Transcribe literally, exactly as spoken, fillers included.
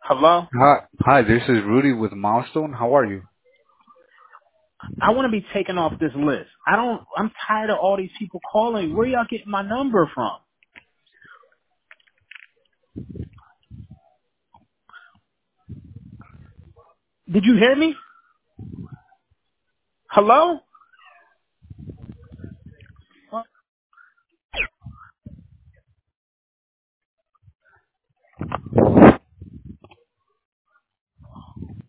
Hello? Hi, hi. This is Rudy with Milestone. How are you? I want to be taken off this list. I don't, I'm tired of all these people calling. Where y'all getting my number from? Did you hear me? Hello?